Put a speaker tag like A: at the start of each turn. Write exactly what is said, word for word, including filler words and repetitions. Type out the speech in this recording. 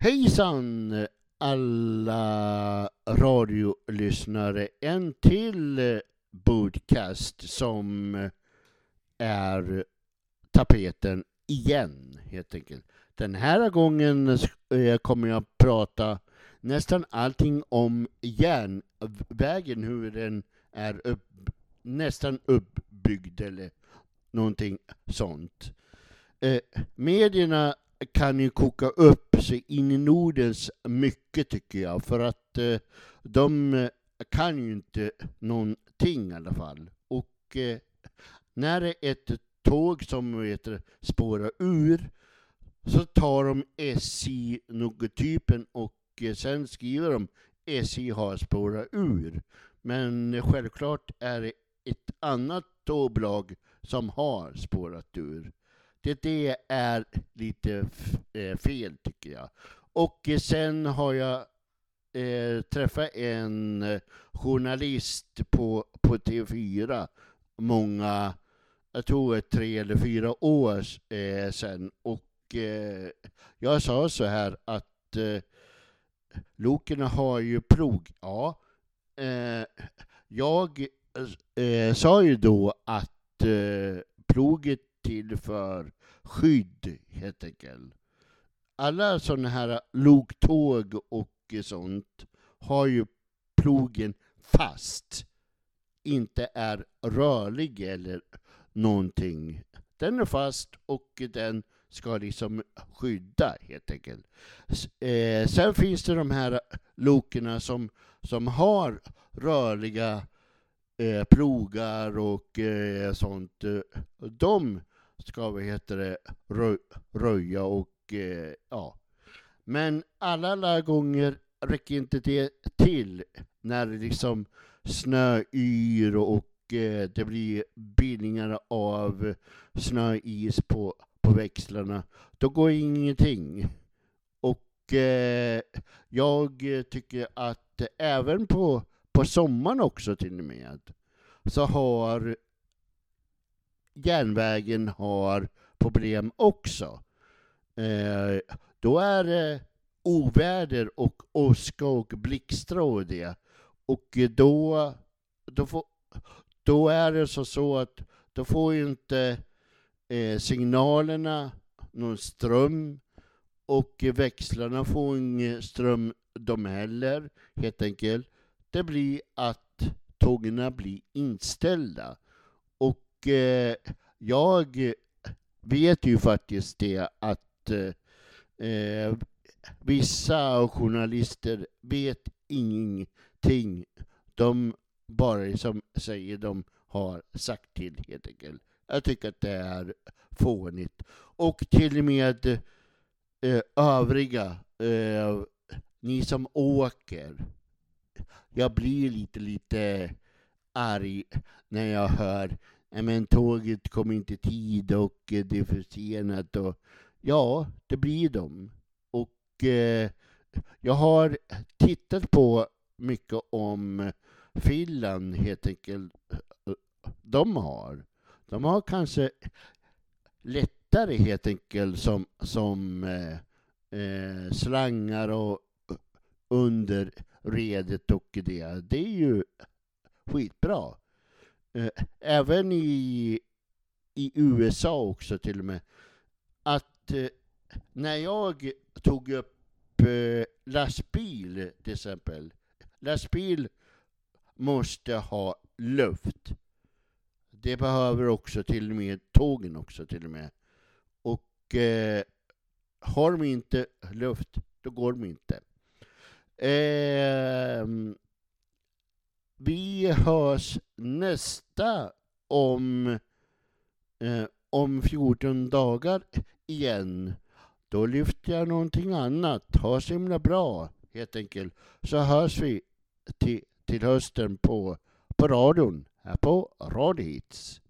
A: Hejsan alla radiolyssnare, en till podcast som är tapeten igen helt enkelt. Den här gången kommer jag prata nästan allting om järnvägen, hur den är upp, nästan uppbyggd eller någonting sånt. Eh, medierna kan ju koka upp sig in i Nordens mycket tycker jag, för att eh, de kan ju inte någonting i alla fall. Och eh, när det är ett tåg som heter spåra ur, så tar de S J-logotypen och eh, sen skriver de S J har spåra ur. Men självklart är det ett annat tågbolag som har spårat ur. Det, det är lite f- fel tycker jag. Och sen har jag eh, träffat en journalist på, på T fyra många, jag tror tre eller fyra år eh, sedan. Och eh, jag sa så här att eh, lokerna har ju plog. Ja, eh, jag eh, sa ju då att eh, ploget till för skydd helt enkelt. Alla sådana här loktåg och sånt har ju plogen fast, inte är rörlig eller någonting. Den är fast och den ska liksom skydda helt enkelt. Eh, sen finns det de här lokerna som, som har rörliga eh, plogar och eh, sånt. De ska vi heter det rö- röja och eh, ja. Men alla, alla gånger räcker inte det till när det liksom snöyr och eh, det blir bildningar av snöis på, på växlarna. Då går ingenting. Och eh, jag tycker att även på, på sommaren också till och med så har järnvägen har problem också. Eh, då är det oväder och åska och blixtra och det. Och då, då, får, då är det så, så att då får ju inte eh, signalerna någon ström och växlarna får ingen ström de heller helt enkelt. Det blir att tågen blir inställda. Och eh, jag vet ju faktiskt det att eh, vissa journalister vet ingenting. De bara som säger de har sagt till helt enkelt. Jag tycker att det är fånigt. Och till och med eh, övriga, eh, ni som åker. Jag blir lite lite arg när jag hör men tåget kommer inte i tid och det är försenat. Och ja, det blir de. Och eh, jag har tittat på mycket om Finland helt enkelt. De har. De har kanske lättare helt enkelt som, som eh, eh, slangar och under redet och det. Det är ju skitbra. Även i, i U S A också till och med. Att eh, när jag tog upp eh, lastbil till exempel. Lastbil måste ha luft. Det behöver också till och med tågen också till och med. Och eh, har de inte luft, då går de inte. Eh, vi hörs nästa om, eh, om fjorton dagar igen. Då lyfter jag någonting annat. Ha så himla bra helt enkelt. Så hörs vi till, till hösten på, på radion. Här på Radio Hits.